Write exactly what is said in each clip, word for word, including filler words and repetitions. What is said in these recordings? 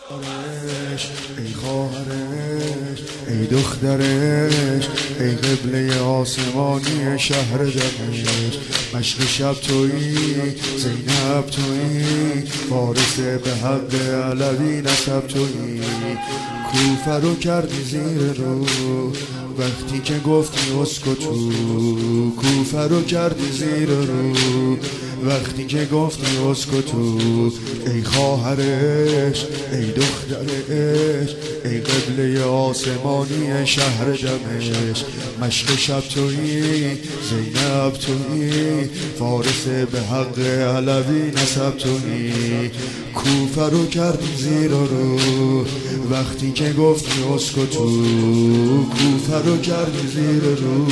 ای خواهرش، ای دخترش، ای قبله آسمانی شهر دمشق. مشق شب تویی، زینب تویی، فارس به حق علوی نسب تویی. کوفه رو کردی زیر رو وقتی که گفتی اسکتو. کوفه رو کردی زیر رو وقتی که گفتی اسکتو. ای خواهرش، ای دخترش، ای قبله آسمانی شهر دمشق. مشق شب تویی، زینب تویی، فارس به حق علوی نسب تویی. کوفه رو کردی زیر رو وقتی که گفتی اسکتو. کوفه رو کردی زیر رو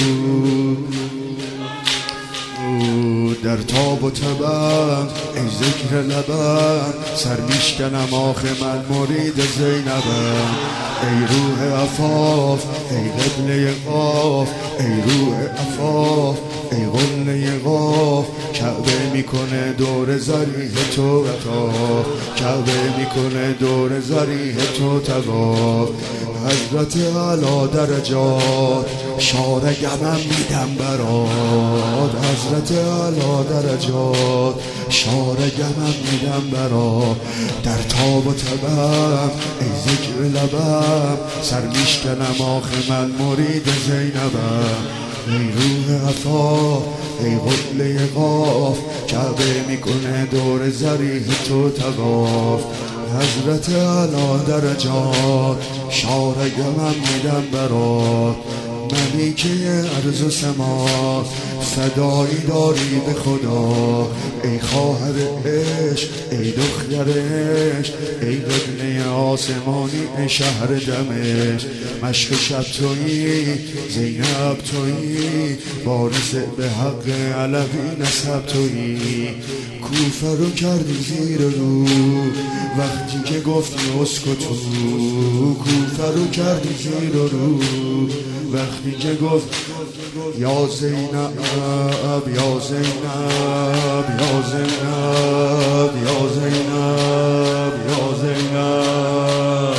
در تاب و تبم. ای ذکر لبم سر میشکنم آخه من مرید زینبم. ای روح عفاف، ای قبله قاف، ای روح عفاف، ای قبله قاف. کعبه میکنه دور ذریح تو طواف، کعبه میکنه دور ذریح تو طواف. حضرت اعلی درجات شارگمم میدم برات. حضرت اعلی درجات شارگمم میدم برات. در تاب و تبم، ای ذکر لبم سر میشکنم آخه من مرید زینبم. ای روح عفا، ای قبله قاف، کعبه میکنه دور ذریح تو طواف. حضرت اعلی درجات شارگمم میدم برات. ملیکه ارض و سما فدایی داری به خدا. ای خواهر عشق، ای دخترش، ای قبله آسمانی شهر دمشق. مشق شب تویی، زینب تویی، وارث به حق علوی نسب تویی. کوفه رو کردی زیر رو وقتی که گفتی اسکتو. کوفه رو کردی زیر رو وقتی که گفت یا زینب، یا زینب، یا زینب، یا زینب، یا زینب.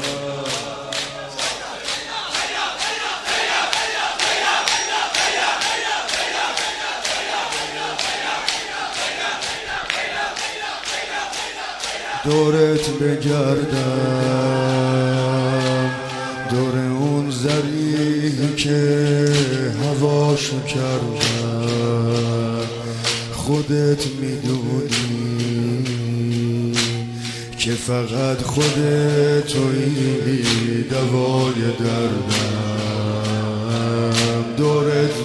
دورت بگردم، دور اون ذریحی که هواشو کردم. خودت میدونی که فقط خودت تویی دوای دردم. دورت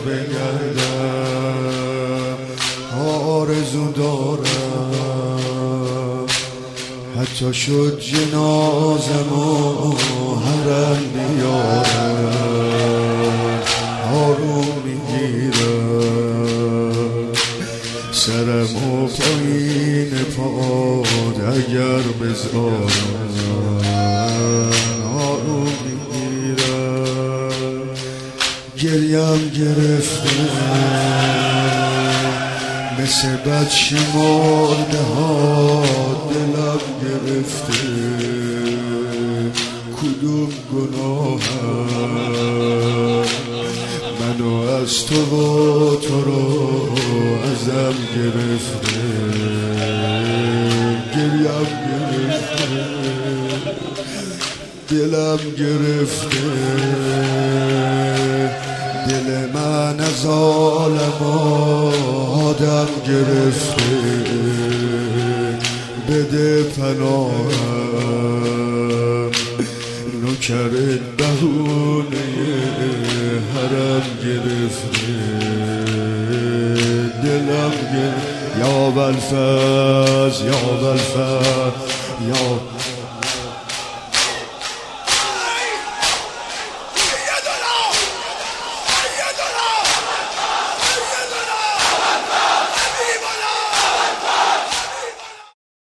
بگردم آرزو دارم، حتی شد جنازم و حرم بیارم. آروم میگیرم سرم و پایین پاد اگر بذارم. آروم میگیرم گریم گرفته مثل بد شمرده ها. دلم گرفته کدوم گناهم، منو از تو و تو رو ازم گرفته. گریم گرفته دلم گرفته، دل من از عالم آدم گرفته. بده پناهم نوکر بهونه حرم گرفته. دلم گرفته یا بلفز، یا بلفز، یا